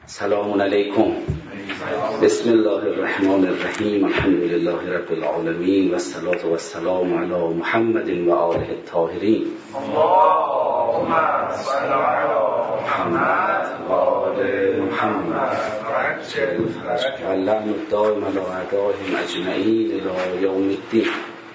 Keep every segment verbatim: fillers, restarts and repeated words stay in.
سلام علیکم. بسم الله الرحمن الرحیم. الحمد لله رب العالمین و الصلاة و السلام علی محمد و آله الطاهرین. اللهم صل علی محمد و آل محمد و اللعن الدائم علی اعدائهم اجمعین الی یوم الدین.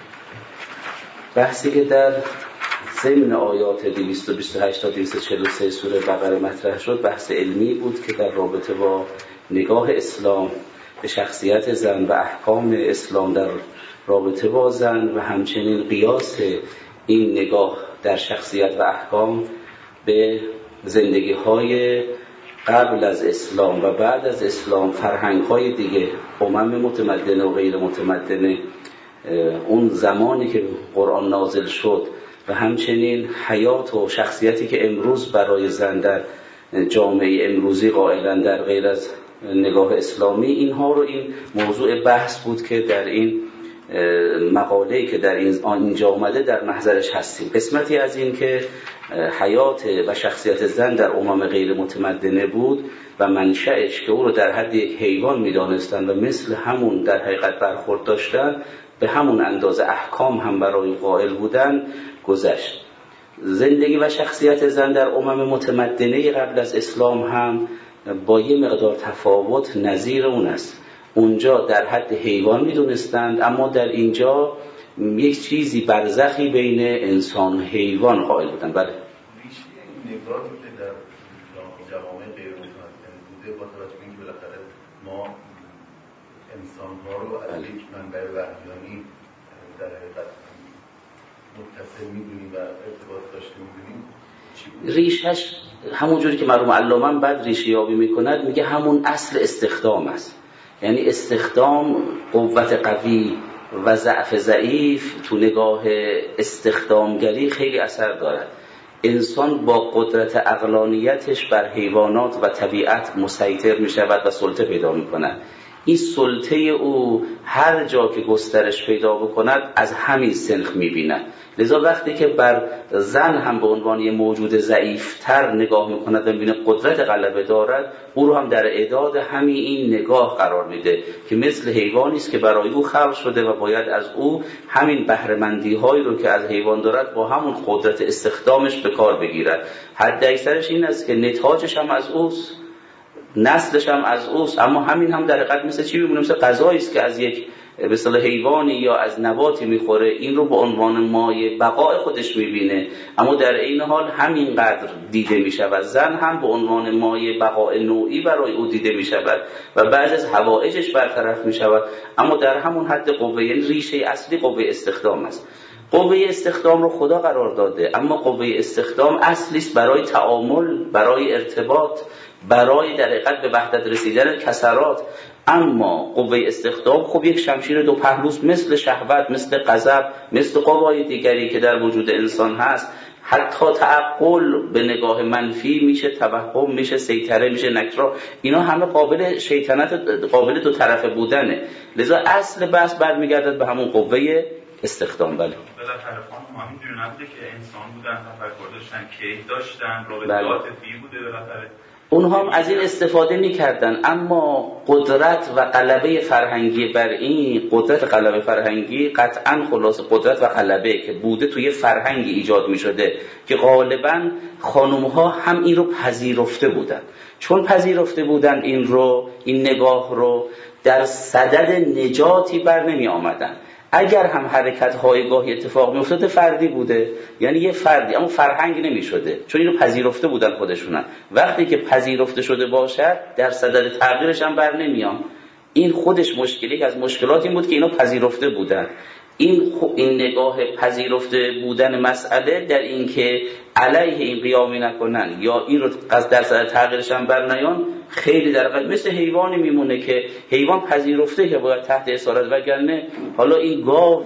بحثی که در ضمن آیات دویست و بیست و هشت تا دویست و چهل و سه سوره بقره مطرح شد، بحث علمی بود که در رابطه با نگاه اسلام به شخصیت زن و احکام اسلام در رابطه با زن و همچنین قیاس این نگاه در شخصیت و احکام به زندگی‌های قبل از اسلام و بعد از اسلام، فرهنگ‌های دیگه، امم متمدنه و غیر متمدنه، اون زمانی که قرآن نازل شد و همچنین حیات و شخصیتی که امروز برای زن در جامعه امروزی قائلن در غیر از نگاه اسلامی، اینها رو این موضوع بحث بود که در این مقاله‌ای که در اینجا اومده در محضرش هستیم. قسمتی از این که حیات و شخصیت زن در امم غیر متمدنه بود و منشأش که او رو در حد یک حیوان می‌دانستند و مثل همون در حقیقت برخورد داشتن، به همون اندازه احکام هم برای قائل بودن گذشت. زندگی و شخصیت زن در امم متمدنه قبل از اسلام هم با یه مقدار تفاوت نظیر اون است. اونجا در حد حیوان میدونستند، اما در اینجا یک چیزی برزخی بین انسان و حیوان قائل بودند. بله. ریشه این نگاهی که در جوامع غیر متمدن بوده با توجه به اینکه بالاخره ما انسان‌ها رو از یک منبع وحیانی در حقیقت متصل می‌دونیم و ارتباط داشته می‌دونیم، ریشش همونجوری که مرحوم علامه بعد ریشه یابی می‌کند، میگه همون اصل استخدام است. یعنی استخدام، قوت قوی و ضعف ضعیف تو نگاه استخدامگری خیلی اثر دارد. انسان با قدرت عقلانیتش بر حیوانات و طبیعت مسیطر می‌شود و سلطه پیدا می‌کند. این سلطه او هر جا که گسترش پیدا بکند از همین سنخ می‌بیند. لذا وقتی که بر زن هم به عنوان یه موجود ضعیف‌تر نگاه می‌کند و می‌بیند قدرت غلبه دارد، او رو هم در اعداد همین این نگاه قرار میده که مثل حیوانی است که برای او خلق شده و باید از او همین بهره‌مندی‌هایی رو که از حیوان دارد با همون قدرت استخدامش به کار بگیرد. حد اکثرش این است که نتاجش هم از اوست، نسلش هم از اوست، اما همین هم در حقیقت مثل چی میمونه؟ مثل غذایی است که از یک به اصطلاح حیوانی یا از نباتی میخوره، این رو به عنوان مایه بقای خودش میبینه، اما در این حال همینقدر دیده میشود. زن هم به عنوان مایه بقای نوعی برای او دیده میشود و بعضی از حوائجش برطرف میشود، اما در همون حد قوه، یعنی ریشه اصلی قوه استخدام است. قوه استخدام رو خدا قرار داده، اما قوه استخدام اصلی است برای تعامل، برای ارتباط، برای در حقیقت به وحدت رسیدن کسرات. اما قوه استخدام خب یک شمشیر دو پهلوست، مثل شهوت، مثل غضب، مثل قوای دیگری که در وجود انسان هست. حتی تعقل به نگاه منفی میشه، توهم میشه، سیطره میشه، نکرا، اینا همه قابل شیطنت، قابل دو طرفه بودنه. لذا اصل بحث برمیگردد به همون قوه استخدام. بله. بالاخره خانم همینجوری نبوده که انسان بودن، تفکر داشتن، کیف داشتن، رابطه عاطفی بوده بالاخره. اونها هم از این استفاده می‌کردن، اما قدرت و غلبه فرهنگی بر این قدرت غلبه فرهنگی قطعاً خلاص قدرت و غلبه که بوده توی فرهنگی ایجاد می‌شده که غالباً خانم‌ها هم این رو پذیرفته بودن. چون پذیرفته بودن این رو، این نگاه رو، در صدد نجاتی بر نمی آمدن. اگر هم حرکت‌های گاهی اتفاق می‌افتاده فردی بوده، یعنی یه فردی، اما فرهنگ نمی‌شده، چون اینو پذیرفته بودن خودشونن. وقتی که پذیرفته شده باشد در صدد تغییرش هم بر نمیان. این خودش مشکلی از مشکلات این بود که اینا پذیرفته بودن. این این نگاه پذیرفته بودن مسئله در این که علیه این قیامی نکنن یا این رو از در صدد تغییرش هم بر نیان، خیلی در واقع مثل حیوانی میمونه که حیوان پذیرفته که باید تحت اسارت، وگرنه حالا این گاو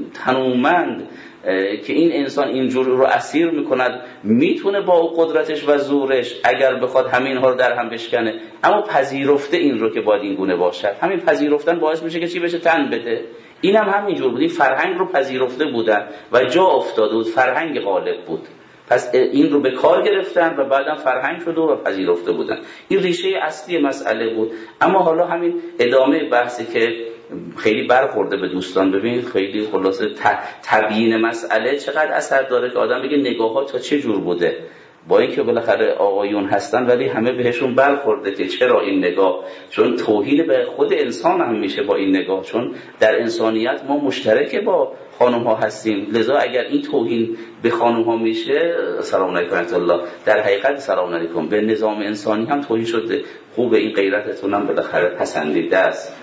تنومند که این انسان اینجور رو اسیر میکند میتونه با او قدرتش و زورش اگر بخواد همین ها رو در هم بشکنه، اما پذیرفته این رو که باید این گونه باشد. همین پذیرفتن باعث میشه که چی بشه؟ تن بده. این هم همینجور بود، این فرهنگ رو پذیرفته بودن و جا افتاده بود، فرهنگ غالب بود. پس این رو به کار گرفتن و بعدم فرهنگ شد و پذیرفته بودن. این ریشه اصلی مسئله بود. اما حالا همین ادامه بحثی که خیلی برخورده به دوستان، ببین خیلی خلاصه تبیین مسئله چقدر اثر داره که آدم بگه نگاه ها تا چه جور بوده، با اینکه بالاخره آقایون هستن ولی همه بهشون برخورده که چرا این نگاه، چون توهین به خود انسان هم میشه با این نگاه، چون در انسانیت ما مشترک با خانم ها هستیم، لذا اگر این توهین به خانم ها میشه، سلام علیکم ورحمت الله، در حقیقت سلام علیکم به نظام انسانی هم توهین شده. خوب این غیرتتون هم بالاخره پسندیده است،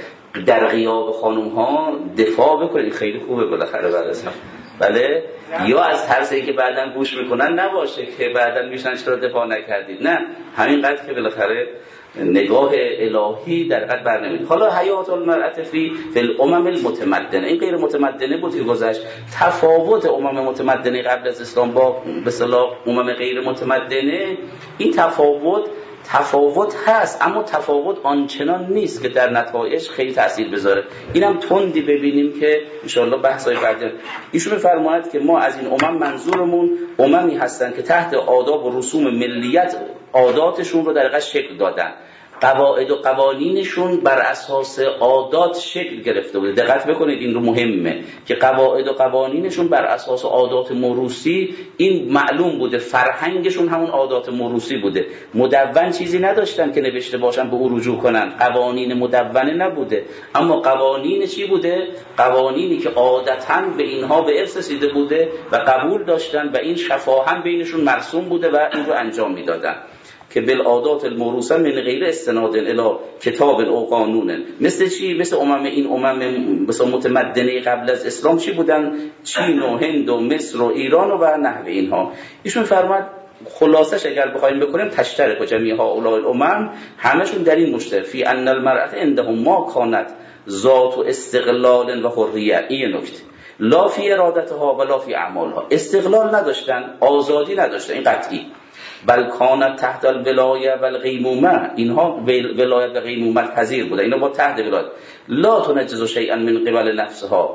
در غیاب خانم ها دفاع بکنید، خیلی خوبه بالاخره برسن. بله، یا از ترسی که بعداً گوش میکنن نباشه که بعداً میشن چرا دفاع نکردید، نه، همینقدر که بالاخره نگاه الهی در قد بر نمیاد. حالا حیات المرأة فی فی الامم المتمدنه، این غیر متمدنه بود که گذشت. تفاوت امم متمدنه قبل از اسلام با به اصطلاح امم غیر متمدنه، این تفاوت تفاوت هست، اما تفاوت آنچنان نیست که در نتایج خیلی تأثیر بذاره. اینم تندی ببینیم که ان شاءالله بحث‌های بعدی. ایشون فرماید که ما از این امم منظورمون اممی هستن که تحت آداب و رسوم ملیت عاداتشون رو در حقیقت شکل دادن، قواعد و قوانینشون بر اساس عادات شکل گرفته بوده. دقت بکنید این رو مهمه که قواعد و قوانینشون بر اساس عادات موروثی، این معلوم بوده، فرهنگشون همون عادات موروثی بوده. مدون چیزی نداشتن که نوشته باشن به او رجوع کنن، قوانین مدونه نبوده، اما قوانین چی بوده؟ قوانینی که عادتاً به اینها به ارث رسیده بوده و قبول داشتن و این شفاهاً بینشون مرسوم بوده و این رو انجام میدادن که بالعادات الموروثه من غیر استناد الی کتاب او قانون. مثل چی؟ مثل امم این امم مثلا متمدنه قبل از اسلام چی بودن؟ چین و هند و مصر و ایران و نحو اینها. ایشون فرمود خلاصش اگر بخوایم بکنیم تشترک و جمیع هؤلاء الامم، همشون در این مشترک فی ان المرأة عندهم ما کانت ذات و استقلال و حریه. این نکته لا فی ارادتها ولا فی اعمالها، استقلال نداشتن، آزادی نداشتن، این قطعی. بل کانت تحت الولایه و القیمومه، اینها ولایت و قیمومت پذیر بوده، اینا با تحت ولایت. لا تنجز شیئا من قبل نفسها،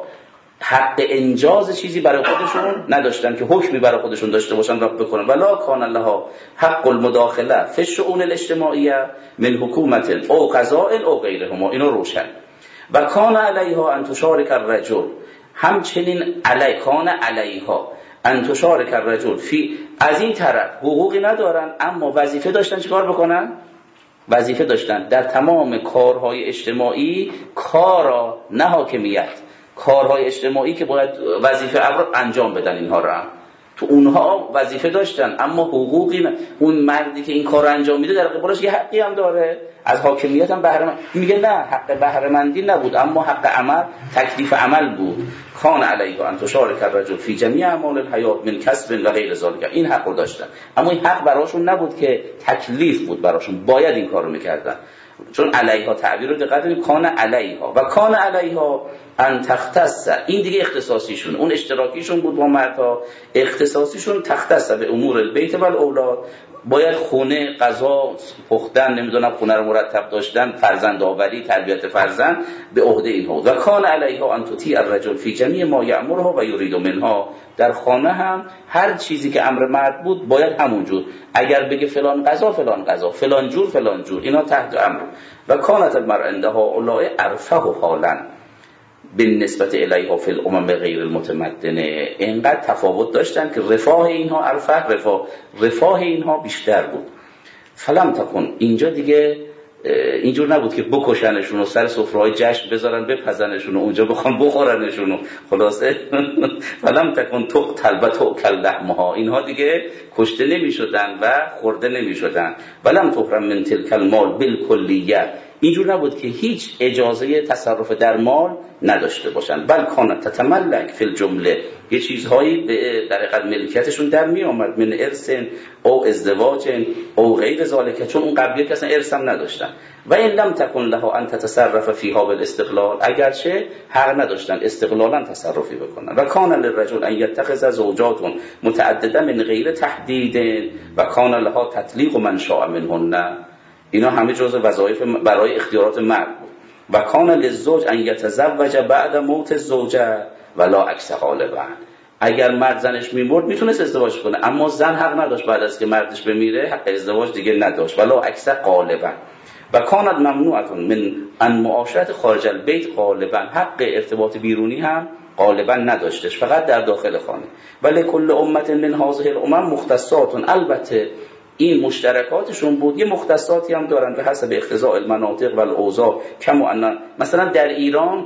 حق انجاز چیزی برای خودشون نداشتن که حکمی برای خودشون داشته باشن را بکنن. ولا کان لها حق المداخله فی الشؤون الاجتماعیه من حکومت او قضاء او غیرهما، اینو روشن. و کان علیها ان تشارک الرجل، همچنین علی کان علیها ان تشارک الرجل فی، از این طرف حقوقی ندارن اما وظیفه داشتن چیکار بکنن؟ وظیفه داشتن در تمام کارهای اجتماعی، کارا نه حاکمیت، کارهای اجتماعی که باید وظیفه افراد انجام بدن اینها را، تو اونها وظیفه داشتن اما حقوقی نه. اون مردی که این کار رو انجام میده در قبالش یه حقی هم داره، از حاکمیت هم بهره مند. میگه نه، حق بهره مندی نبود اما حق عمل، تکلیف عمل بود. کان علیه ان تشارک الرجل فی جمیع اعمال الحیات من کسب و غیر ذلک، این حق رو داشتن اما این حق براشون نبود که تکلیف بود براشون، باید این کارو میکردن. چون علیها تعبیر رو دقت کنید، کان علیها و کان علیها ان تختص، این دیگه اختصاصیشون، اون اشتراکیشون بود با مردها، اختصاصیشون تختص به امور البیت و الاولاد، باید خونه، غذا پختن، نمیدونم خونه رو مرتب داشتن، فرزند آوری، تربیت فرزند به عهده اینها. و کان علیها ان تطیع الرجل فی جمیع ما یأمرها و یرید منها، در خانه هم هر چیزی که امر مرد بود باید همونجور، اگر بگه فلان غذا فلان غذا، فلان جور فلان جور، اینا تحت امر. و کانت المرأة عندها اولئک ارفه حالا بالنسبت الیها فی الامم غیر المتمدنه، اینقدر تفاوت داشتن که رفاه اینها ارفه، رفاه رفاه اینها بیشتر بود. فلم تکن، اینجا دیگه اینجور نبود که بکشنشون و سر سفره‌های جشن بذارن بپزنشون و اونجا بخوان بخورنشون و خلاصه فلم تکن تقتل و تؤکل لحمها، اینها دیگه کشته نمی‌شدن و خورده نمی‌شدن. ولم تحرم من تلک المال بالکلیه، اینجور نبود که هیچ اجازه تصرف در مال نداشته باشن. بل کانت تتملک فی الجمله، یه چیزهایی در حقیقت ملکیتشون در می آمد، من ارث او ازدواج او غیر ذالک، چون اون قبلیه که اصلا ارث هم نداشتن. و این لم تکن لها ان تتصرف فیها بالاستقلال، اگرچه حق نداشتن استقلالا تصرفی بکنن. و کان للرجل ان یتخذ زوجات متعدده من غیر تحدید و کان لها تطلیق من شاء منهن، اینا همه جزء وظایف برای اختیارات مرد بود. و کان للزوج ان یتزوج بعد موت الزوجه ولا عکس غالبا، اگر مرد زنش میمرد میتونست ازدواج کنه، اما زن حق نداشت بعد از که مردش بمیره حق ازدواج دیگه نداشت. ولا اکثر غالبا و کانت ممنوعه من ان معاشرت خارج البیت، غالبا حق ارتباط بیرونی هم غالبا نداشتش، فقط در داخل خانه. ولی کل امت من هذه الامم مختصات، البته این مشترکاتشون بود، یه مختصاتی هم دارن به حسب اقتضاء المناطق و الاوضاع. کما ان مثلا در ایران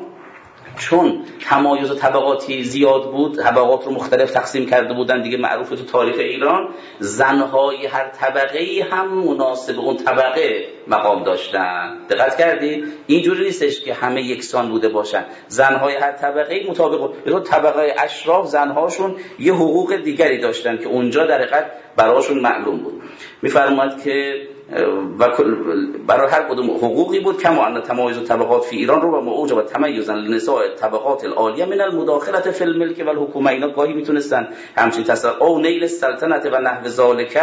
چون تمایز و طبقاتی زیاد بود، طبقات رو مختلف تقسیم کرده بودن دیگه، معروف تو تاریخ ایران زنهای هر طبقه‌ای هم مناسب اون طبقه مقام داشتن. دقت کردید؟ اینجوری نیستش که همه یکسان بوده باشن، زنهای هر طبقه‌ای مطابق به طبقه اشراف زنهاشون یه حقوق دیگری داشتن که اونجا در حقیقت براشون معلوم بود. می‌فرماید که و برای هر کدوم حقوقی بود. کما ان تمایز طبقات فی ایران رو و موجب تمیز للنساء طبقات العالیه من المداخله فی الملک و الحکومه، اینا گاهی میتونستن همچین تصرف او نیل السلطنت و نحو ذالک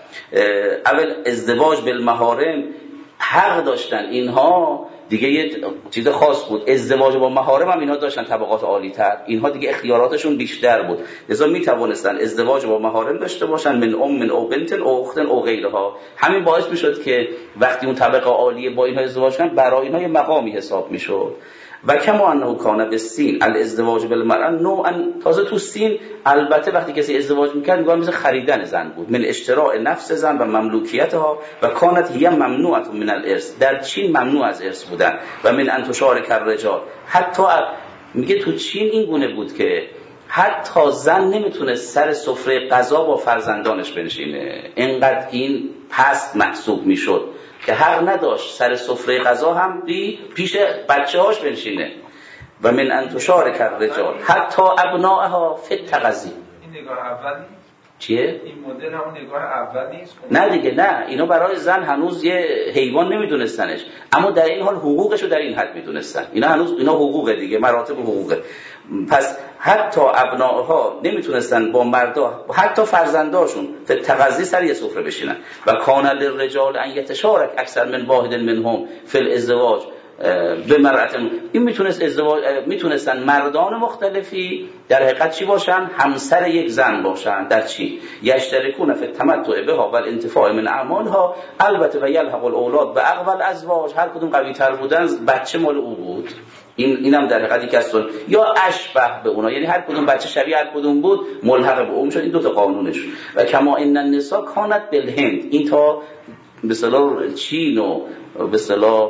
اول ازدواج بالمحارم حق داشتن. اینها دیگه یه چیز خاص بود، ازدواج با محارم هم اینها داشتن طبقات عالی تر، اینها دیگه اختیاراتشون بیشتر بود، لذا می توانستن ازدواج با محارم داشته باشن، من ام من او بنت او اخت او غیرها. همین باعث میشد که وقتی اون طبقه عالیه با اینها ازدواج کنن برای اینها یه مقامی حساب میشد. و کما انه کان بالسین الازدواج بالمرأه نوعا، تازه تو سین البته وقتی کسی ازدواج میکرد میگم مثل خریدن زن بود، من اشتراء نفس زن و مملوکیتها و کانت هی ممنوعه من الارث، در چین ممنوع از ارث بودن و من ان تشارک الرجال. حتی میگه تو چین این گونه بود که حتی زن نمیتونه سر سفره غذا با فرزندانش بنشینه، اینقدر این پست محسوب میشد که حق نداشت سر سفره غذا هم بی پیش بچه‌هاش بنشینه. و من ان تشارک الرجال حتی ابنائها فی التغذی. این نگاه اولی چیه؟ این مدل همون نگاه اول نیست؟ نه دیگه، نه، اینا برای زن هنوز یه حیوان نمیدونستنش، اما در این حال حقوقشو در این حد میدونستن. اینا هنوز اینا حقوقه دیگه، مراتب حقوقه. پس حتی ابنائها نمیتونستن با مردا، حتی فرزنداشون فی تغذی سر یه سفره بشینن. و کان للرجال ان یتشارک اکثر من واحد منهم فی الازدواج به مرأت، این میتونست ازدواج میتونستن مردان مختلفی در حقیقت چی باشن؟ همسر یک زن باشن. در چی؟ یشترکون فی التمتع بها و الانتفاع من اعمالها، البته و یلحق الاولاد به اقوال ازواج، هر کدوم قوی تر بودن بچه مال او بود. این اینم در حقیقت یک است یا اشبه به اونا، یعنی هر کدوم بچه شبیه هر کدوم بود ملحق به اون شد. این دو تا قانونش. و کما ان النساء کانت بالهند، این تا به اصطلاح چین و به اصطلاح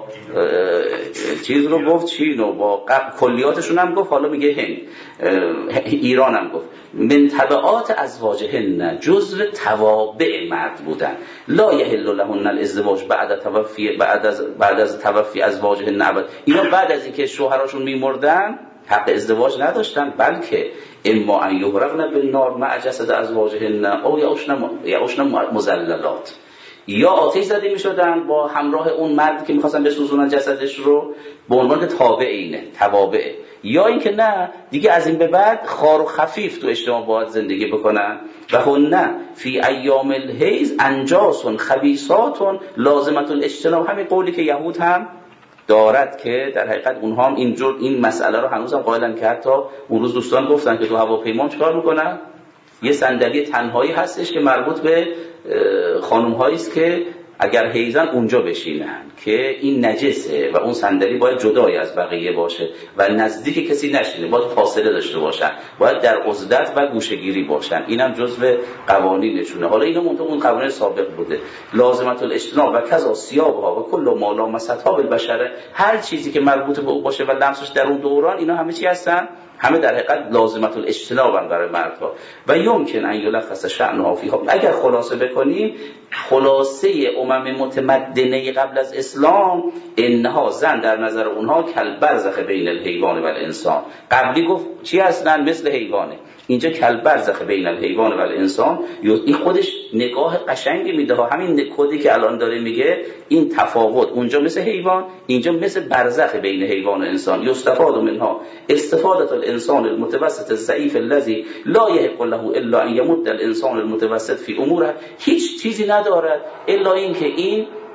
چیز رو گفت، چین و با کلیاتشون هم گفت، حالا میگه هند، ایران هم گفت من تبعات ازواجهن، جزء توابع مرد بودن. لا یحل لهن الازدواج بعد توفی بعد از بعد از توفی ازواجهن ابد، اینا بعد از اینکه شوهراشون میمردن حق ازدواج نداشتن، بلکه اما ان یغرقن بالنار مع جسد ازواجهن او یعشن مذللات، یا آتش زده می شدن با همراه اون مرد که میخواستن بسوزونن جسدش رو به عنوان که تابع اینه، توابع، یا اینکه نه دیگه از این به بعد خار و خفیف تو اجتماع باید زندگی بکنن. و هن فی ایام الحیض انجاس خبیثات لازمه الاجتناب، همین قولی که یهود هم دارد که در حقیقت اونها هم اینجور این مسئله رو هنوز هم قائلن که حتی اون روز دوستان گفتن که تو هواپیما چیکار میکنن؟ یه صندلی تنهایی هستش که مربوط به خانم هایی است که اگر حیضن اونجا بشینن که این نجسه و اون صندلی باید جدای از بقیه باشه و نزدیک کسی نشینه، باید فاصله داشته باشن، باید در عزلت و گوشه‌گیری باشن. اینم جزء قوانینشونه. حالا اینا منطقه اون قوانین سابق بوده. لازمه الاجتناب و کذا ثيابها و کل ما لامستها بالبشره، هر چیزی که مربوط به او باشه و لمسش در اون دوران، اینا همه چی هستن؟ همه در حقیقت لازمه الاجتناب برای مردها. و یمکن ان یلخص شأنها فیها، اگر خلاصه بکنیم خلاصه امم متمدنه قبل از اسلام، انها زن در نظر اونها کالبرزخ بین الحیوان و الانسان. قبلی گفت چی هستن؟ مثل حیوانه. اینجا کالبرزخ بین الحیوان و الانسان، این خودش نگاه قشنگی میده. همین کدی که الان داره میگه این تفاوت، اونجا مثل حیوان، اینجا مثل برزخ بین حیوان و انسان. یستفاد منها استفاده الانسان المتوسط الضعیف الذي لا يحق له الا ان يمد الانسان المتوسط في اموره، هیچ چیزی ندارد الا این که این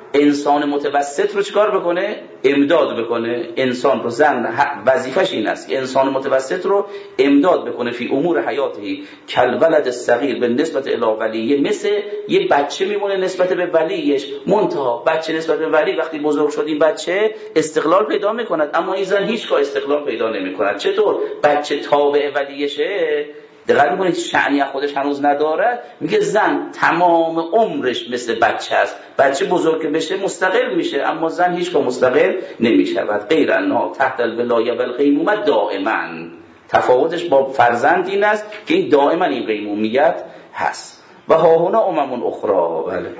انسان متوسط رو چیکار بکنه؟ امداد بکنه. انسان رو زن وظیفش این است که انسان متوسط رو امداد بکنه فی امور حیاتی کالولد الصغیر به نسبت الی ولیه، مثل یه بچه میمونه نسبت به ولیش. منتها بچه نسبت به ولی وقتی بزرگ شد این بچه استقلال پیدا میکند، اما این زن هیچگاه استقلال پیدا نمیکند. چطور؟ بچه تابع ولیشه. دقیق میکنید شأنی خودش هنوز ندارد. میگه زن تمام عمرش مثل بچه است، بچه بزرگ بشه مستقل میشه، اما زن هیچگاه مستقل نمیشود. غیر انها تحت الولایه و القیمومه دائما. تفاوتش با فرزند این است که این دائما این قیمومیت هست. و ها هنا امم اخرى. بله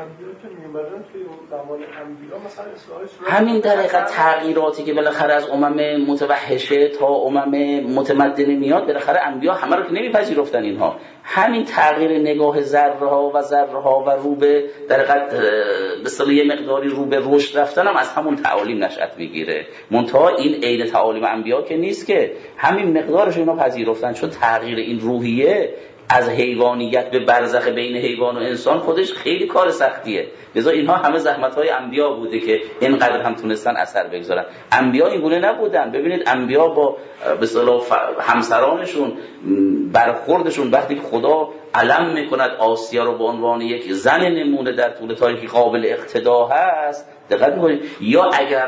همین در حقیقت تغییراتی که بالاخره از امم متوحشه تا امم متمدنه میاد، بالاخره انبیا همه رو که نمیپذیرفتن اینها. همین تغییر نگاه ذره ها و ذره ها و رو به در حقیقت به اصطلاح یه مقداری رو به رشد رفتن هم از همون تعالیم نشأت میگیره. منتها این عین تعالیم انبیا که نیست که همین مقدارش اینا پذیرفتن، چون تغییر این روحیه از حیوانیت به برزخ بین حیوان و انسان خودش خیلی کار سختیه. لذا اینها همه زحمت‌های انبیا بوده که اینقدر هم تونستن اثر بگذارن. انبیا اینگونه نبودن. ببینید انبیا با به اصطلاح همسرانشون برخوردشون وقتی خدا علم میکند آسیا رو به عنوان یک زن نمونه در طول تاریخ قابل اقتدا هست، دقت میکنید. یا اگر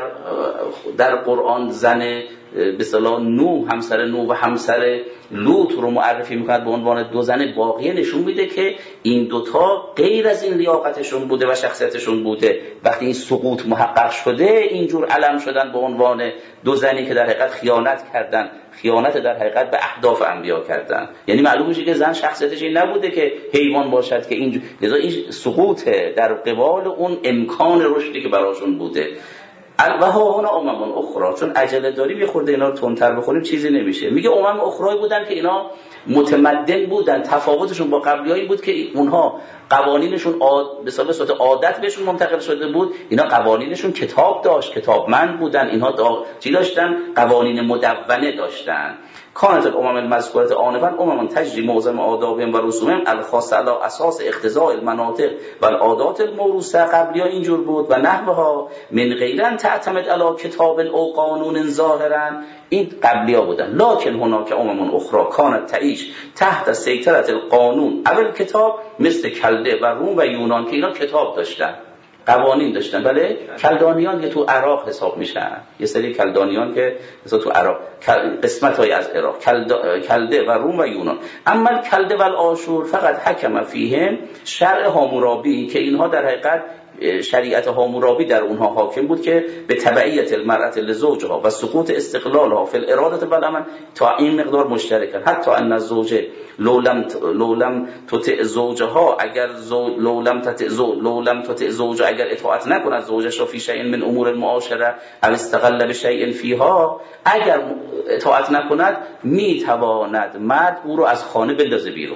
در قرآن زن به اصطلاح نوح، همسر نوح و همسر لوط رو معرفی میکند به عنوان دو زن باقیه، نشون میده که این دوتا غیر از این لیاقتشون بوده و شخصیتشون بوده. وقتی این سقوط محقق شده اینجور علم شدن به عنوان دو زنی که در حقیقت خیانت کردن، خیانت در حقیقت به اهداف انبیا کردن. یعنی معلوم میشه که زن شخصیتش این نبوده که حیوان باشد که این لذا این سقوط در قبال اون امکان رشدی که براشون بوده. و ها هنا امم اخرى. چون عجله داریم یه خورده اینا رو تندتر بخونیم چیزی نمیشه. میگه امم اخرى بودن که اینا متمدن بودن، تفاوتشون با قبلیایی بود که اونها قوانینشون عاد... به صورت عادت بهشون منتقل شده بود، اینا قوانینشون کتاب داشت، کتابمند بودن. اینها دا... چی داشتن؟ قوانین مدونه داشتن. کانت الامم المذکورة آنفا امم تجری معظم آدابهم و رسومهم الخاصه علی اساس اقتضاء المناطق و العادات الموروثه. قبلی‌ها اینجور بود و نحوها من غیرن تعتمد علی کتاب او قانون ظاهرا. این قبلی‌ها بودن. لکن هناک امم اخرى کانت تعیش تحت سیطرة القانون اول کتاب، مثل کلده و روم و یونان که اینا کتاب داشتن، قوانین داشتن. بله کلدانیان که تو عراق حساب میشن، یه سری کلدانیان که مثلا تو عراق قسمت های از عراق، کلده و روم و یونان. اما کلده و آشور فقط حکم فیهم شرع هامورابی، که اینها در حقیقت شریعت هامورابی در اونها حاکم بود که به تبعیت المرأة لزوجها و سقوط استقلالها فی الاراده و العمل تا این مقدار مشترکن. حتی ان الزوجه لولم لولم تطع زوجها، اگر زوج لولم تطع زوج لولم تطع زوجها، اگر اطاعت نکند زوجش را فی شیء من امور المعاشره او استقل بشیء فیها، اگر اطاعت نکند میتواند مرد او رو از خانه بندازه بیرون،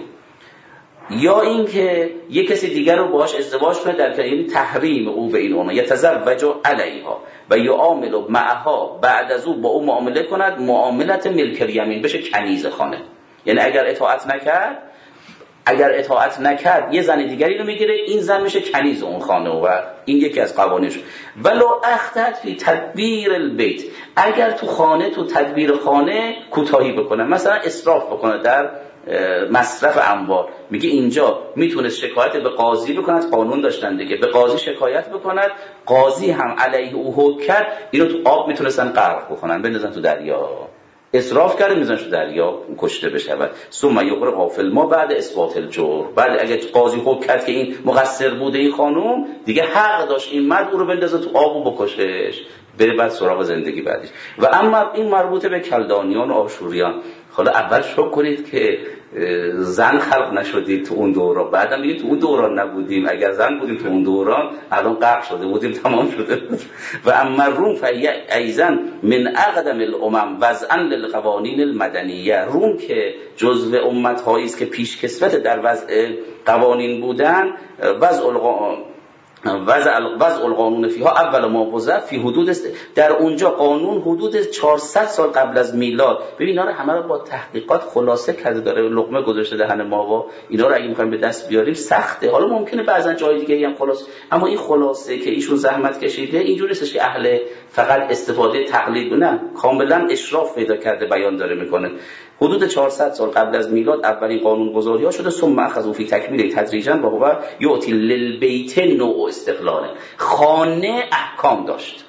یا اینکه یک کسی دیگر رو باهاش ازدواج کنه، در یعنی تحریم او به این اونها یتزوج علیها و یعامل معها، بعد از او با او معامله کند معاملت ملک الیمین، بشه کنیز خانه. یعنی اگر اطاعت نکرد اگر اطاعت نکرد یه زن دیگری رو میگیره، این زن میشه کنیز اون خانه. و این یکی از قوانینش. ولو اخطأت فی تدبیر البیت، اگر تو خانه تو تدبیر خانه کوتاهی بکنه، مثلا اسراف بکنه در مصرف اموال، میگه اینجا میتونست شکایت به قاضی بکند، قانون داشتن دیگه، به قاضی شکایت بکند، قاضی هم علیه او حکم کرد، اینو تو آب میتونستن غرق بکنن، بندازن تو دریا. اسراف کرده میزنن تو دریا کشته بشه. ثم یغرق فی الماء بعد اثبات الجرم. بعد اگه قاضی حکم کرد که این مقصر بوده این خانوم، دیگه حق داشت این مرد او رو بندازه تو آب و بکشش، بره بعد سراغ زندگی بعدش. و اما این مربوطه به کلدانیان و آشوریان. حالا اول شک کنید که زن خلق نشدید تو اون دوران، بعدم میگید تو اون دوران نبودیم، اگر زن بودیم تو اون دوران الان غرق شده بودیم، تمام شده. و اما روم فهی ایزن من اقدم الامم وضعا للقوانین المدنیه. روم که جزو امت هایی است که پیش کسوت در وضع قوانین بودن، وضع وضع وضع القانون فیها اول ما وضع فی حدود است. در اونجا قانون حدود چهارصد سال قبل از میلاد. ببین اینا رو همه رو با تحقیقات خلاصه کرده، داره لقمه گذاشته دهن ما و اینا رو اگه می‌خوایم به دست بیاریم سخته. حالا ممکنه بعضا جای دیگه هم خلاص، اما این خلاصه که ایشون زحمت کشیده اینجوری نیست که اهل فقط استفاده تقلید، نه، کاملا اشراف پیدا کرده بیان داره میکنه. حدود چهارصد سال قبل از میلاد اولین قانون گذاری ها شده. ثم اخذوا فی تکمیل تدریجا و هو یعطی للبیت نوع استقلاله. خانه احکام داشت،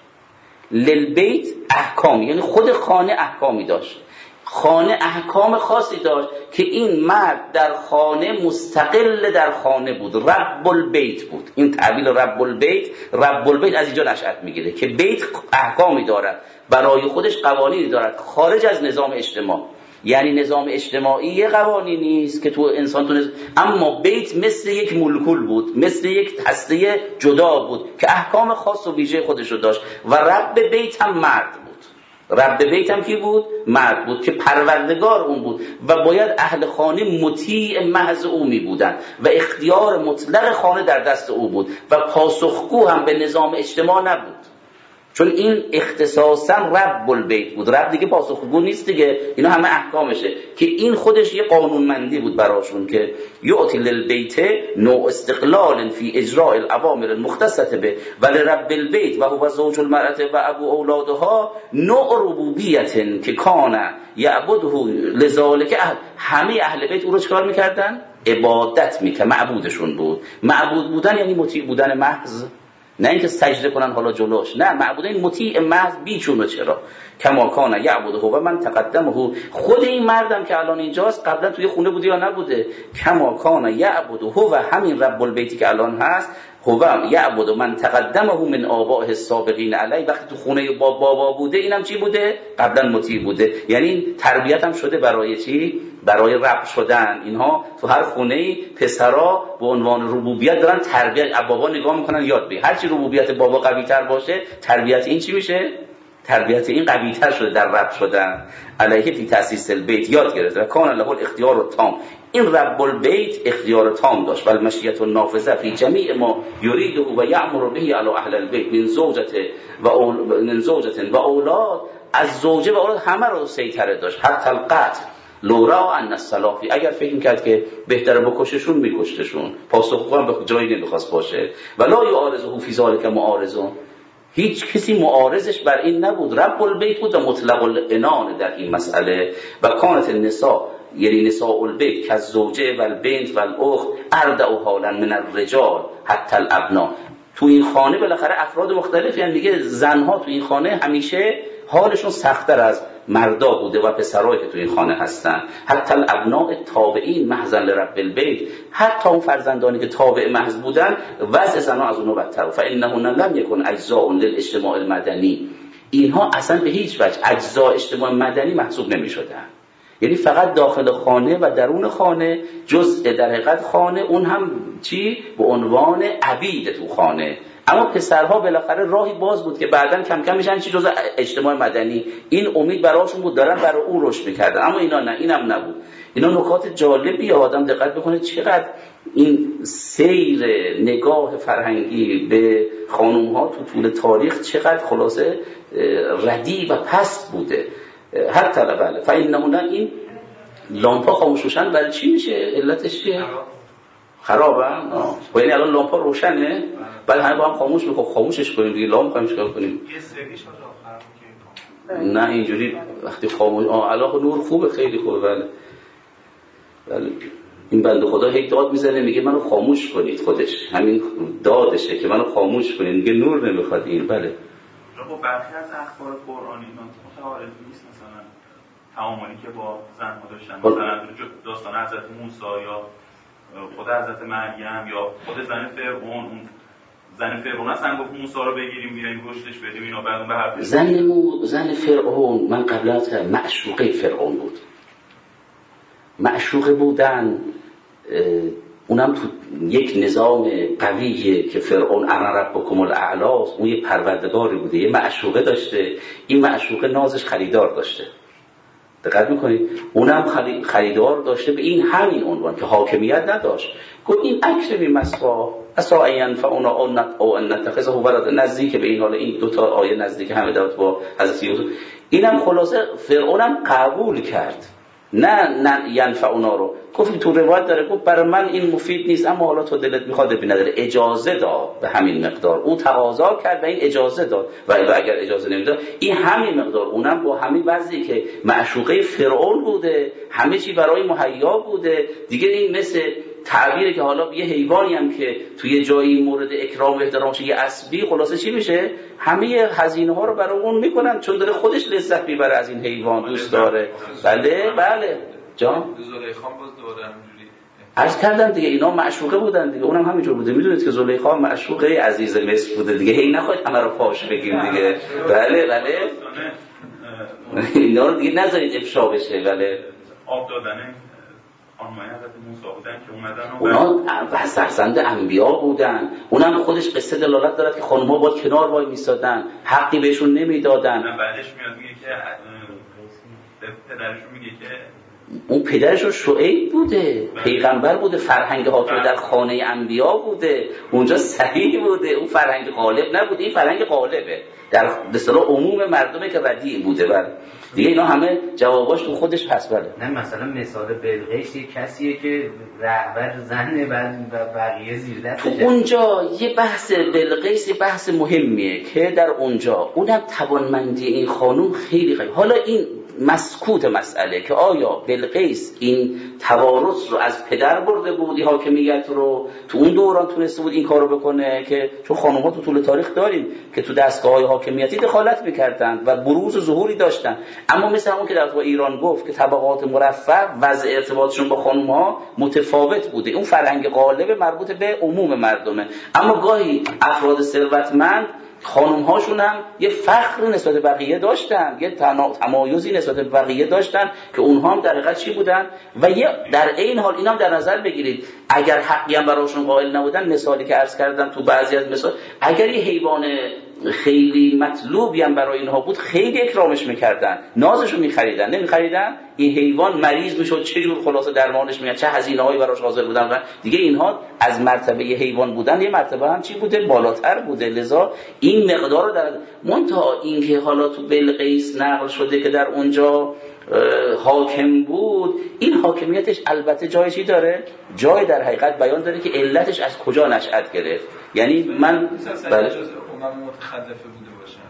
للبیت احکام، یعنی خود خانه احکامی داشت. خانه احکام خاصی داشت که این مرد در خانه مستقل در خانه بود، رب البیت بود. این تعبیر رب البیت، رب البیت از اینجا نشأت میگیره که بیت احکامی دارد، برای خودش قوانینی دارد خارج از نظام اجتماع. یعنی نظام اجتماعی یه قوانینی نیست که تو انسان تو نظام، اما بیت مثل یک مولکول بود، مثل یک هسته جدا بود که احکام خاص و ویژه خودش رو داشت. و رب بیت هم مرد بود. رب بیت هم کی بود؟ مرد بود که پروردگار اون بود و باید اهل خانه مطیع محض او می بودن و اختیار مطلق خانه در دست او بود و پاسخگو هم به نظام اجتماع نبود، چون این اختصاصا رب البیت بود. رب دیگه پاسخگو نیست دیگه، اینا همه احکامشه، که این خودش یه قانونمندی بود براشون که یعطی للبیت نوع استقلال فی اجراء الاوامر المختصه به ولی رب البیت و هو زوج المرأة و ابو اولادها نوع ربوبیت که کان یعبده لذالک اهل. همه اهل بیت او رو چکار میکردن؟ عبادت میکرد، معبودشون بود. معبود بودن یعنی مطیع بودن محض، نه اینکه سجده کنن حالا جلوش، نه، معبودین مطیع محض بیچونه. چرا؟ کما کان یعبده و من تقدمه. خود این مردم که الان اینجاست قبلا توی خونه بوده یا نبوده؟ کما کان یعبده و همین رب البیتی که الان هست، هو یعبد من تقدمه من آبائه السابقین علی. وقتی تو خونه باب بابا بوده اینم چی بوده؟ قبلا مطیع بوده. یعنی تربیت هم شده برای چی؟ برای رب شدن. اینها تو هر خونه پسرا به عنوان ربوبیت دارن تربیت، بابا نگاه میکنن یاد بگیرن. هر چی ربوبیت بابا قوی تر باشه تربیت این چی میشه؟ تربیت این قوی تر شده در رب شدن. علیه فی تأسیس البیت یاد گرفته. کان له الاختیار التام. این رب البیت اختیار تام داشت. و المشیت النافذه فی جمیع ما یریده و یأمر به علی اهل البیت من زوجته و اول من زوجته و اولاد. از زوجه و اولاد همه رو سیطره داشت، حتی القتل. لورا ان السلافی، اگر فکر می‌کرد که بهتره بکششون می‌کشتشون، پاسخگو هم به جایی نمی‌خواست باشه. ولا یعارضه فی ذلک معارضون، هیچ کسی معارضش بر این نبود. رب البیت بود و مطلق العنان در این مسئله. و کانت النساء، یعنی نساء البیت که از زوجه و البنت و الاخت اردع حالا من الرجال حتی الابنا. تو این خانه بالاخره افراد مختلفی هم دیگه، زنها تو این خانه همیشه حالشون سخت‌تر از مردا بوده و پسرایی که تو این خانه هستن. حتی الابناء تابعین محضاً لرب البیت، حتی اون فرزندانی که تابع محض بودن وضع زنها از اونها بدتر. فانهن لم یکن اجزاء للاجتماع المدنی، اینها اصلا به هیچ وجه اجزاء اجتماع مدنی محسوب نمی‌شدن. یعنی فقط داخل خانه و درون خانه، جزء در حقیقت خانه، اون هم چی؟ به عنوان عبید تو خانه. اما پسرها بالاخره راهی باز بود که بعداً کم کم میشن چی؟ جزء اجتماع مدنی. این امید براشون بود، دارن برای اون رشد میکردن. اما اینا نه، اینم نبود. اینا نکات جالبی، آدم دقت بکنه چقدر این سیر نگاه فرهنگی به خانوم‌ها تو طول تاریخ چقدر خلاصه ردی و پست بوده. حتی بله فإنه این لامپا خاموش روشن برای چی میشه؟ علتش چیه؟ خرابه؟ و یعنی الان لامپا روشنه؟ بعد همه با هم خاموش میخوام خاموشش کنیم دیگه، لامپ خاموش کنیم. یه سریش خراب کنیم. نه اینجوری وقتی خاموش، آه الان نور خوبه، خیلی خوبه. بله بله این بنده خدا هی داد میزنه میگه منو خاموش کنید، خودش همین دادشه که منو خاموش کنید، میگه نور نمیخواد این. بله با برخی از اخبار قرآنی متعارض نیست، مثلا تعاملی که با زنها داشتن، مثلا داستان حضرت موسی یا خود حضرت مریم یا خود زن فرعون. اون زن فرعون اصلا گفت موسی رو بگیریم بیایم گوشتش بدیم، اینا بعد اون به حرف زن مو زن فرعون، من قبل از معشوقه فرعون بود. معشوقه بودن اونم تو یک نظام قویه که فرعون انا ربکم الاعلی، اون یه پروردگاری بوده، یه معشوقه داشته. این معشوقه نازش خریدار داشته، دقت میکنید؟ اونم خریدار داشته به این همین عنوان که حاکمیت نداشت. گفت این اکرمی مسوا، اسا ان ينفعنا او ان نتخذه ولدا، نزدیک به این حال این دو تا آیه نزدیک همه داد با حضرت یوسف. اینم خلاصه فرعونم قبول کرد، نه نه ینفعنا رو گفت تو روایت داره گفت برای من این مفید نیست، اما حالا تو دلت میخواد ببین نداره، اجازه داد به همین مقدار، او تقاضا کرد و این اجازه داد و اگر اجازه نمیداد این همین مقدار، اونم با همین وضعی که معشوقه فرعون بوده، همه چی برای مهیا بوده دیگه. این مثل تعبیره که حالا یه حیوانی هم که توی جایی مورد اکرام و احترام شه، یه اسبی، خلاصه چی میشه همه هزینه ها رو برای اون میکنن چون داره خودش لذت میبره از این حیوان، دوست داره. بله بله جان زلیخا باز دوره همینجوری عرض کردم دیگه، اینا معشوقه بودن دیگه، اونم همینجور بوده. میدونید که زلیخا معشوقه عزیز مصر بوده دیگه، هی نخواهید همه رو پاش بگیم دیگه. بله بله اینا رو دیگه نذارید افشا بشه. بله آب دادن خانمای حضرت موسی بودن که اومدن اونا سرسند انبیا بودن، اونم خودش قصه دلالت دارد که خانم‌ها با کنار وای میسادن، حقی بهشون نمیدادن. بعدش میاد میگه که پدرشون میگه که اون پدرشون شعیب بوده، پیغمبر بوده، فرهنگ حاکم در خانه انبیا بوده، اونجا صحیح بوده، اون فرهنگ غالب نبوده، این فرهنگ غالبه در به اصطلاح عموم مردمه که ردیع بوده. بله دیگه اینا همه جواباش تو خودش هست. بله نه مثلا مثال بلقیس یه کسیه که رهبر زنه و بقیه زیر دستشه. تو اونجا یه بحث بلقیس بحث مهمیه که در اونجا اونم توانمندی این خانوم خیلی خیلی. حالا این مسکوت مسئله که آیا بلقیس این توارث رو از پدر برده بود، این حاکمیت رو تو اون دوران تونسته بود این کارو بکنه، که چون خانم‌ها تو طول تاریخ داریم که تو دستگاه‌های حاکمیتی دخالت می‌کردن و بروز و ظهوری داشتن، اما مثل اون که در تو ایران گفت که طبقات مرفه وضع ارتباطشون با خانم‌ها متفاوت بوده، اون فرهنگ غالب مربوط به عموم مردمه. اما گاهی افراد ثروتمند خانم هاشون هم یه فخر نسبت به بقیه داشتن، یه تمایزی نسبت به بقیه داشتن که اونها هم در حقیقت چی بودن. و یه در این حال اینا هم در نظر بگیرید اگر حقی هم براشون قائل نبودن، مثالی که عرض کردم تو بعضی از مثال، اگر یه حیوان خیلی مطلوبی هم برای اینها بود خیلی اکرامش میکردن، نازشو میخریدن. نمیخریدن این حیوان مریض میشد چه جور خلاصه درمانش میکرد، چه هزینه‌هایی براش حاضر بودن. و دیگه اینها از مرتبه حیوان بودن یه مرتبه هم چی بوده، بالاتر بوده. لذا این مقدار رو در منتها این که حالا تو بلقیس نقل شده که در اونجا حاکم بود، این حاکمیتش البته جای چی داره؟ جای در حقیقت بیان داره که علتش از کجا نشأت گرفت. یعنی من بله امام متخلفه بوده باشن،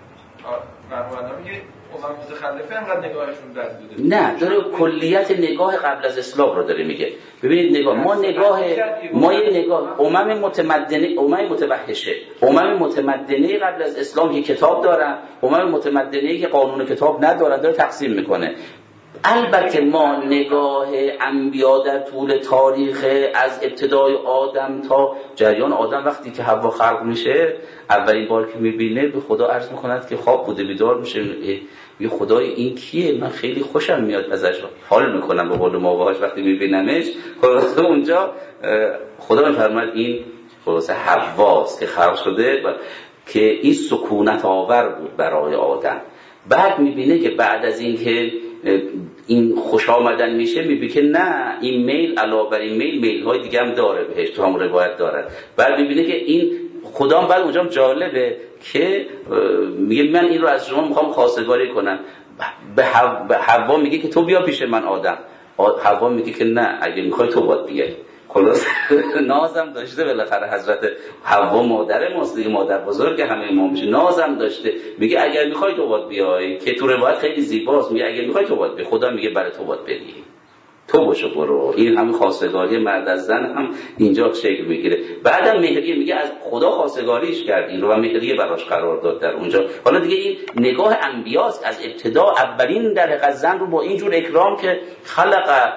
مرحوم میگه امام متخلفه انقدر نگاهشون بد بوده. نه داره کلیت نگاه قبل از اسلام رو داره میگه. ببینید نگاه ما نگاه ما یه نگاه امم متمدنه، امم متوحشه، امم متمدنه قبل از اسلام که کتاب دارن، امم متمدنه که قانون کتاب ندارن، داره تقسیم میکنه. البته ما نگاه انبیا در طول تاریخ از ابتدای آدم تا جریان آدم، وقتی که حوا خلق میشه اولین بار که میبینه به خدا عرض میکند که خواب بوده بیدار میشه، یه خدای این کیه، من خیلی خوشم میاد ازش، حال میکنم به قول ما باهاش وقتی میبینمش. خلاصه اونجا خدا میفرماید این خلاصه حواست که خلق شده و که این سکونت آور بود برای آدم. بعد میبینه که بعد از این که این خوش آمدن میشه، میبینه که نه این میل علاوه بر این میل میل های دیگه هم داره بهش، تو هم روایت داره. بعد میبینه که این خدا هم بعد اونجا جالبه که میگه من این رو از شما میخوام خواستگاری کنم. به حوا میگه که تو بیا پیش من آدم، حوا میگه که نه اگه میخوای تو باید بیای. خلاص نازم داشته بالاخره حضرت حوا مادر ماست دیگه، مادر بزرگ همه ما میشه، نازم داشته، میگه اگر میخوای تو باید بیای، که تو روایت خیلی زیباست، میگه اگر میخوای تو باید بیای، خدا میگه برای تو باید بری، تو باشو برو. این همین خواستگاری مرد از زن هم اینجا شکل میگیره. بعدم مهریه میگه از خدا خواستگاریش کرد این رو و مهریه براش قرار داد در اونجا. حالا دیگه این نگاه انبیاست از ابتدا، اولین در حقیقت زن رو با اینجور اکرام که خلق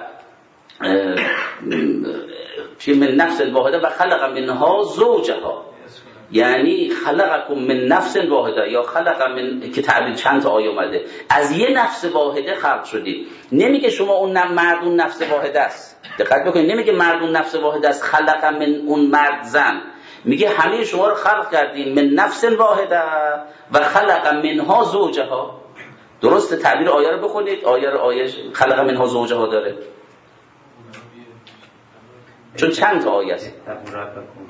چی من نفس واحده و خلق منها زوجها، یعنی خلقکم من نفس واحده یا خلق من، که تعبیر چند تا آیه اومده، از یه نفس واحده خلق شدید. نمیگه شما اون مرد اون نفس واحده است، دقت بکنید، نمیگه مرد اون نفس واحده است خلق من اون مرد زن، میگه همه شما رو خلق کردیم من نفس واحده و خلق منها زوجها. درسته تعبیر آیه رو بخونید، آیه رو آیه خلق منها زوجها داره، چون چند تا آیه است.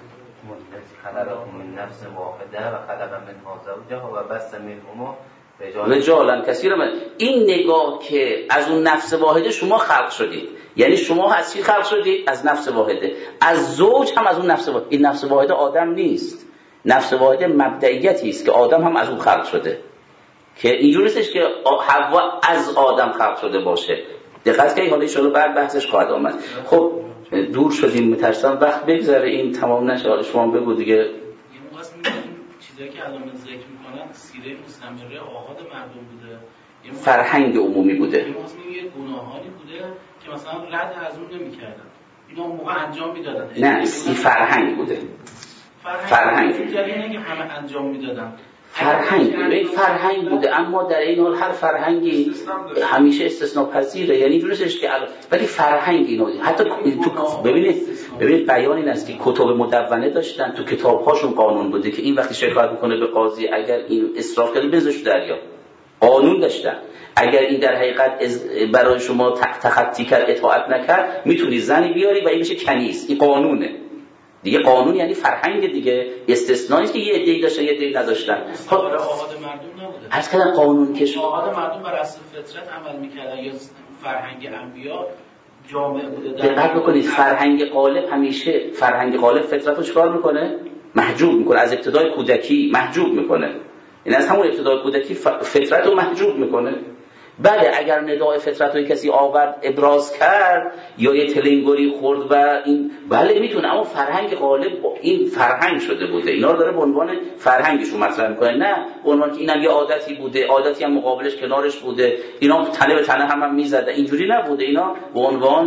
الذی خلقکم من نفس واحده و خلق منها زوجها و بث منهما رجالا رجالا کثیرا. این نگاه که از اون نفس واحده شما خلق شدید، یعنی شما از چی خلق شدید؟ از نفس واحده. از زوج هم از اون نفس واحده. این نفس واحده آدم نیست، نفس واحده مبدئیتی است که آدم هم از اون خلق شده، که اینجوری نیستش که حوا از آدم خلق شده باشه. دقت کنید، حالا ان شاءالله بعد بحثش خواهد آمد. خب دور شدیم، مترسم وقت بگذره این تمام نشه. حالا شما بگو دیگه. یه موقع است میگم چیزایی که الان ذکر میکنن سیره مستمره آغاز مردم بوده، فرهنگ عمومی بوده. یه موقع میگه گناهانی بوده که مثلا رد از اون نمیکردن، اینا اون موقع انجام میدادن. نه سی فرهنگ بوده. فرهنگ, فرهنگ. فرهنگ. همه انجام میدادن. فرهنگ بوده، فرهنگ بوده، اما در این حال هر فرهنگی همیشه استثناء پذیره، یعنی درستش که ولی فرهنگ اینو حتی تو ببینید ببینید بیان این است که کتب مدونه داشتن، تو کتاب‌هاشون قانون بوده که این وقتی شکایت میکنه به قاضی اگر این اسراف کرده بذارش دریا. قانون داشتن، اگر این در حقیقت برای شما تخطی کرد، اطاعت نکرد، میتونی زنی بیاری و این میشه کنیز. این قانونه دیگه. قانون یعنی فرهنگ دیگه، استثنایی که یه عده‌ای داشتن یه عده‌ای نداشتن. خب آهاد مردم نبوده. از کدام قانون که آهاد مردم بر اساس فطرت عمل می‌کردن یا فرهنگ انبیا جامع بوده. دقت بکنید، فرهنگ غالب همیشه فرهنگ غالب فطرت رو چیکار میکنه؟ محجوب میکنه. از ابتدای کودکی محجوب میکنه. این از همون ابتدای کودکی فطرت رو محجوب میکنه. بله اگر ندای فطرت رو کسی آورد ابراز کرد یا یه تلنگری خورد و این بله میتونه، اما فرهنگ غالب این فرهنگ شده بوده. اینا رو داره به عنوان فرهنگش رو مطرح میکنه، نه به عنوان که اینم یه عادتی بوده، عادتی هم مقابلش کنارش بوده، اینا تنه به تنه هم, هم میزده. اینجوری نبوده، اینا به عنوان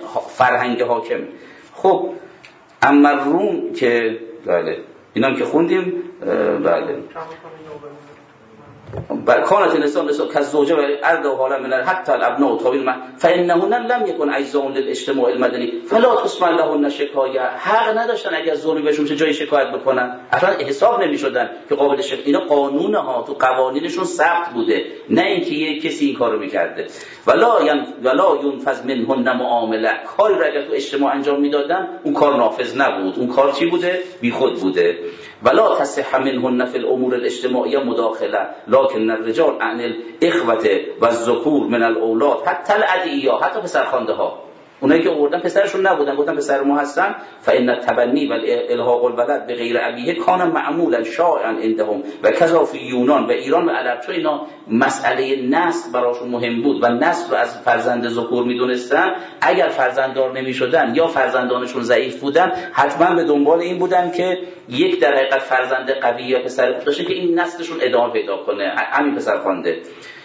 فرهنگ حاکم. خب اما روم که بله اینا که خوندیم بله کانت الانسان نساء كالزوجة والارض وحالا من حتى الابناء طويل ما فانهن لم يكن اجزاء للاجتماع المدني فلا تسمع لهن شکایه. حق نداشتن اگر ظلمی بهشون چه جای شکایت بکنن، اصلا حساب نمیشدن که قابل شکایت. اینا قانون ها تو قوانینشون ثبت بوده، نه اینکه یک کسی این کارو میکرده. ولا ين ولا ينفذ منهن معامله. کاری رو اگر تو اجتماع انجام میدادن اون کار نافذ نبود، اون کار چی بوده؟ بیخود بوده. ولا تصح منهن في الامور الاجتماعيه مداخله لكن الرجال عن الاخوه والذكور من الاولاد حتی الادعیا، حتی پسرخوانده ها، اونایی که آوردن پسرشون نبودن گفتن پسر ما هستن. فان التبنی والالحاق الولد بغیر ابیه کان معمولا شائعا عندهم و کذا فی یونان و ایران و عرب. چون اینا مسئله نسل براشون مهم بود و نسل رو از فرزند ذکور میدونستن، اگر فرزنددار نمیشدن یا فرزندانشون ضعیف بودن حتما به دنبال این بودن که یک در حقیقت فرزند قوی یا پسر خوب داشته که این نسلشون ادامه پیدا کنه. همین پسرخوانده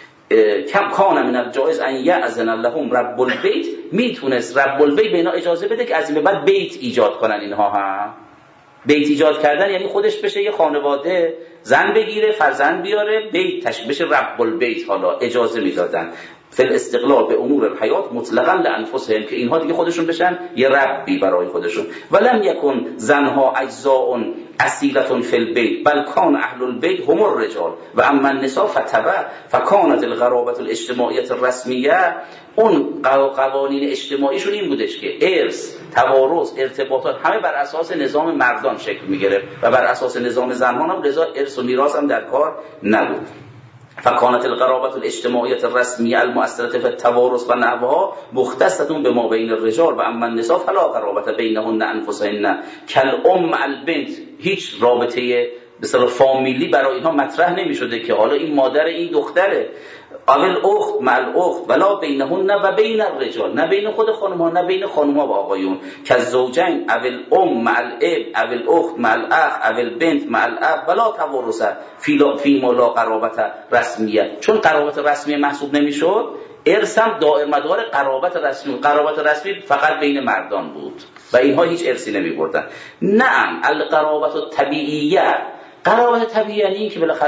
کم کان من الجائز ان یأذن لهم رب البیت، میتونست رب البیت به اینا اجازه بده که از این به بعد بیت ایجاد کنن. اینها هم بیت ایجاد کردن یعنی خودش بشه یه خانواده، زن بگیره، فرزند بیاره، بیت تشکیل بشه رب البیت. حالا اجازه میدادن فی الاستقلال به امور الحیات مطلقا لانفسهم، که اینها دیگه خودشون بشن یه ربی برای خودشون. ولم یکن زنها اجزاء اصیلة فی البیت بل کان اهل البیت هم الرجال و اما النساء فتبع فکانت القرابة الاجتماعیة الرسمیه. اون قوانین اجتماعیشون این بودش که ارث، توارث، ارتباطات همه بر اساس نظام مردان شکل میگرفت و بر اساس نظام زنان هم لذا ارث و میراث هم در کار نبود. فکانت القرابة الاجتماعیة الرسمیه المؤثرة فی التوارث و نحوها مختصة بما بین الرجال و اما النساء فلا قرابة بینهن انفسهن کالام البنت. هیچ رابطه به صورت فامیلی برای اینها مطرح نمی شده که حالا این مادر این دختره. اول اخت مع الاخت ولا بینهن و بین الرجال، نه بین خود خانم ها نه بین خانم ها و آقایون. که زوجین اول ام مع الاب اول اخت مع الاخ اول بنت مع الاب ولا توارث فی فی ما لا قرابت رسمیه. چون قرابت رسمی محسوب نمیشد، ارث هم دائر مدار قرابت رسمی. قرابت رسمی فقط بین مردان بود و اینها هیچ ارثی نمیبردن. نعم القرابت الطبیعیه. قرابت طبیعی یعنی این که بالاخره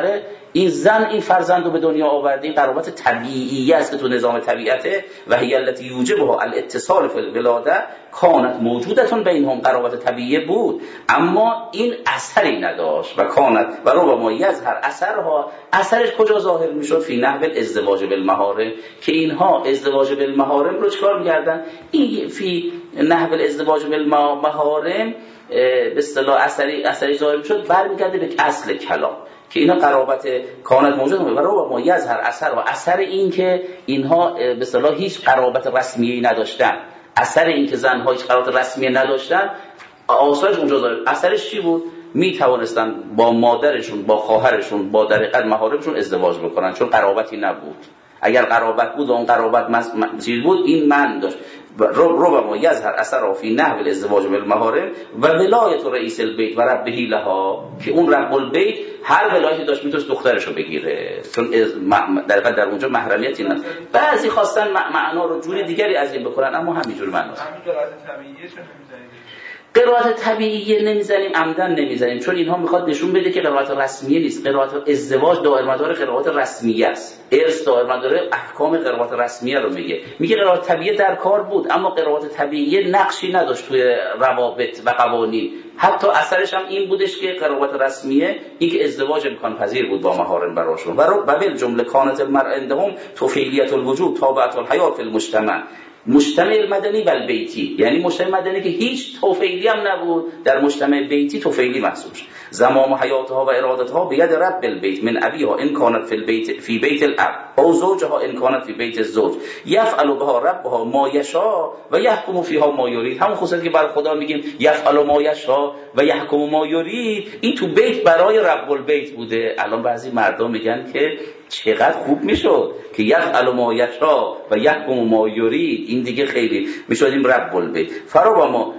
این زن این فرزند رو به دنیا آورده، این قرابت طبیعی است که تو نظام طبیعته و هی التي یوجبها الاتصال فی الولاده کانت موجودتون بینهم، قرابت طبیعی بود اما این اثری نداشت و کانت و ربما یظهر اثرها، اثرش کجا ظاهر میشد؟ فی نحو الازدواج بالمحارم، که اینها ازدواج بالمحارم رو چکار میکردن؟ این فی نحو الازدواج بالمحارم به اصطلاح اثری اثری ظاهر میشد برمیگرده به اصل کلام که اینا قرابت کانت موجود و رو با یظهر اثر و اثر این که اینها به اصطلاح هیچ قرابت رسمی نداشتن، اثر این که زنها هیچ قرابت رسمی نداشتن آثارش اونجا ظاهر. اثرش چی بود؟ می توانستن با مادرشون، با خواهرشون، با در حقیقت محارمشون ازدواج بکنن چون قرابتی نبود. اگر قرابت بود و اون قرابت چیز بود این من داشت. ربما یظهر اثر فی نحو الازدواج بالمحارم و ولایت رئیس البیت و ربه لها، که اون رب البیت هر ولایتی داشت میتونست دخترشو بگیره چون در در اونجا محرمیتی نداشت. بعضی خواستن معنا رو جوری دیگری از این بکنن اما همینجور معنا. همین قرائت طبیعیه چون نمی‌زنید. قرائت طبیعیه نمیزنیم، عمدن نمیزنیم چون اینها میخواد نشون بده که قرائت رسمیه نیست. قرائت ازدواج دائرمدار قرائت رسمیه است، ارث دائرمدار احکام قرائت رسمیه رو میگه. میگه قرائت طبیعیه در کار بود اما قرائت طبیعیه نقشی نداشت توی روابط و قوانین. حتی اثرش هم این بودش که قرائت رسمیه این که ازدواج امکان پذیر بود با محارم براشون و رو ببل جمله کانت المرء عندهم توفیلیت الوجود تابعه الحیات فی المجتمع مجتمع المدنی و البیتی، یعنی مجتمع مدنی که هیچ توفیلی هم نبود در مجتمع بیتی توفیلی محسوب شد. زمام حیاتها و ارادتها بید رب البیت من ابیها ان کانت فی البیت فی بیت الاب او زوجها ان کانت فی بیت الزوج یفعل بها ربها ما یشاء و یحکم فیها ما یرید. همون خصوصی که بر خدا میگیم یفعل ما یشاء و یحکم ما یرید، این تو بیت برای رب البیت بوده. الان بعضی مردم میگن که چقدر خوب میشد که یفعل ما یشاء و یحکم ما یرید، این دیگه خیلی میشدیم رب البیت. فربما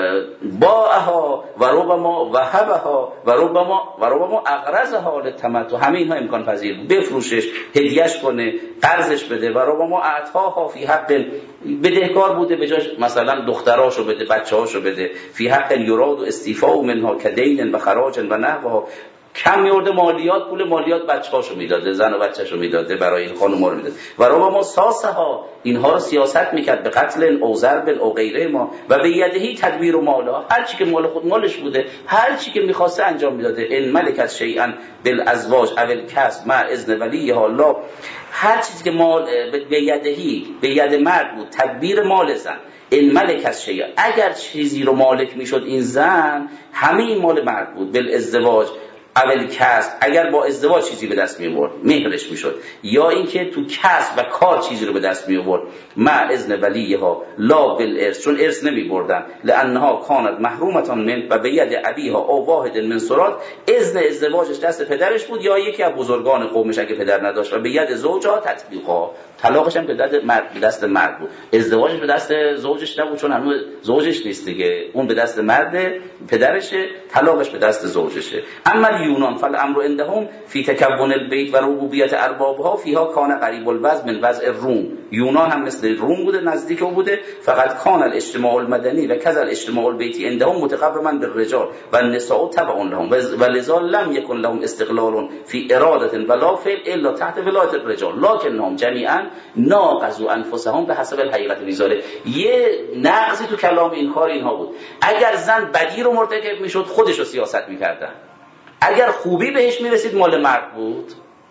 باها و ربما وهبها و ربما و ربما اقرضها للتمتع، همه اینها امکان پذیر بود. بفروشش، هدیهش کنه، قرضش بده. و ربما اعطاها فی حق، بدهکار بوده به جاش مثلا دختراشو بده، بچه‌هاشو بده. فی حق یراد و استیفاء منها کدین و خراج و نحوها، کم میورده مالیات، پول مالیات بچه‌هاشو میداده، زن و بچه‌شو میداده، برای این خانم‌ها رو میداده. و ربما ساسها، اینها رو سیاست میکرد به قتل او ضرب او غیره ما و به یدهی تدبیر و مالا، هر چی که مال خود مالش بوده، هر چی که میخواسته انجام میداده. ان ملکت شیئا بالازواج او الکسب مع اذن ولیها لا، هر چیزی که مال به یدهی به ید مرد بود تدبیر مال زن. این ملک از شیء، اگر چیزی رو مالک میشد این زن، همه این مال مرد بود. بالازدواج اول کسب، اگر با ازدواج چیزی به دست می آورد مهرش میشد، یا اینکه تو کسب و کار چیزی رو به دست می آورد مع اذن ولیها لا بالارث، چون ارث نمی بردن. لانها کانت محرومه من و به ید ابیها او واحد من سرات، اذن ازدواجش دست پدرش بود یا یکی از بزرگان قومش اگه پدر نداشت. و به ید زوجها تطبیقها، طلاقش هم به دست مرد، دست مرد بود. ازدواجش به دست زوجش نبود چون هنوز زوجش نیست دیگه، اون به دست مرد پدرشه، طلاقش به دست زوجشه. اما یونان فالامر عندهم فی تکون البیت و ربوبیت اربابها فیها کان قریب الوضع من وضع الروم. یونان هم مثل روم بوده، نزدیک او بوده. فقط کان الاجتماع المدنی و کذا الاجتماع البیتی عندهم متقربا بالرجال و النساء تبع لهم و لذا لم یکن لهم استقلال فی اراده ولا فعل الا تحت ولایت الرجال لکنهم جمیعا ناقضوا انفسهم به حسب الحقیقت میذاره. یه نقضی تو کلام این کار اینها بود. اگر زن بدی رو مرتکب میشد خودش رو سیاست میکردن، اگر خوبی بهش میرسید مال مرد بود.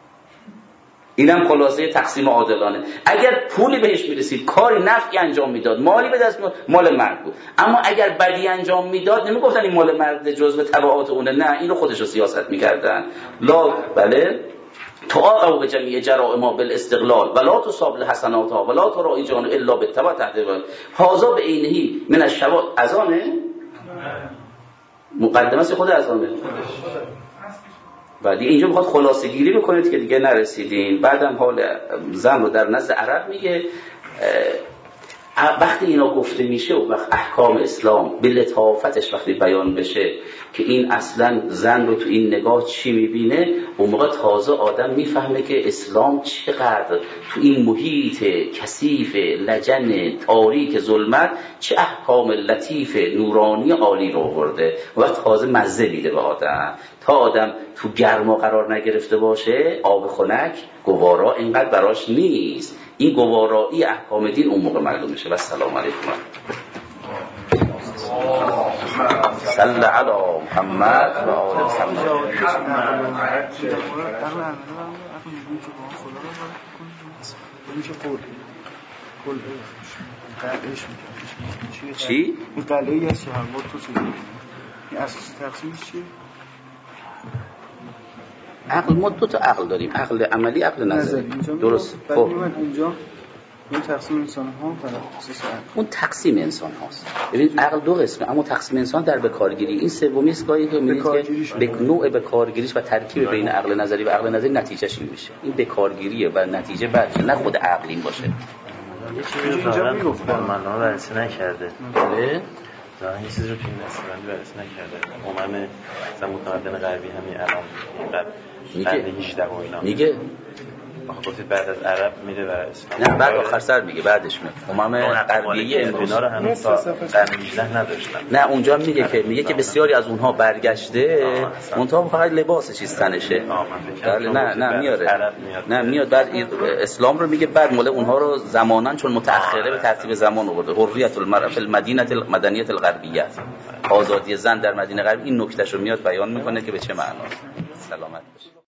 اینم خلاصه تقسیم عادلانه. اگر پولی بهش میرسید، کاری نفعی انجام میداد، مالی به دست میاد، مال مرد بود. اما اگر بدی انجام میداد نمیگفتن این مال مرد جزء تبعات اونه، نه، اینو خودش رو سیاست میکردن. لا بله تعاقبوا به جمیع جرائم بالاستقلال ولا تصاب لحسناتها ولا ترائی جان الا بالتبع تحت هذا به عینه من الشواذ. اذانه مقدمه خود اذانه. بعد اینجا میخواد خلاصه گیری بکنید که دیگه نرسیدین. بعدم حال زن رو در نزد عرب میگه. وقتی اینا گفته میشه و وقت احکام اسلام به لطافتش وقتی بیان بشه که این اصلا زن رو تو این نگاه چی میبینه، اون موقع تازه آدم میفهمه که اسلام چقدر تو این محیط کثیف لجن تاریک ظلمت چه احکام لطیف نورانی عالی رو آورده و تازه مزه میده به آدم. تا آدم تو گرما قرار نگرفته باشه آب خنک گوارا اینقدر براش نیست. این گوارایی احکام دین اون موقع معلوم میشه. و السلام علیکم. صلی علی محمد و آل محمد. چی؟ این قلعه هست هر وقت تو چیزی این اساس تقسیمش چیه؟ عقل ما دو تا عقل داریم، عقل عملی، عقل نظری. درست. خب اینجا اون تقسیم انسان ها بر اساس عقل. اون تقسیم انسان هاست. ببین عقل دو قسمه، اما تقسیم انسان در بکارگیری این سومی است که میگید که به نوع بکارگیریش و ترکیب بین عقل نظری و عقل نظری نتیجهش این میشه. این بکارگیریه و نتیجه بعدش نه خود عقلین باشه. اینجا میگفت من ها بررسی نکرده. بله. ظاهرا این چیزی رو که این دستبندی بررسی نکرده. امم مثلا متمدن غربی همین الان اینقدر قرن هجدهم و اینا میگه آخه گفتید بعد از عرب میره و اسلام. نه بعد آخر سر میگه بعدش میاد. امم غربیه اینا رو هنوز تا قرن هجدهم نداشتن. نه اونجا میگه که میگه که بسیاری از اونها برگشته منتها فقط لباس چیز تنشه. بله نه نه میاره. نه میاد بعد اسلام رو میگه بعد مال اونها رو زمانن چون متأخره به ترتیب زمان آورده. حریت المرأة فی المدینه المدنیه الغربیه. آزادی زن در مدینه غربی این نکتهشو میاد بیان میکنه که به چه معناست. سلامت باشه.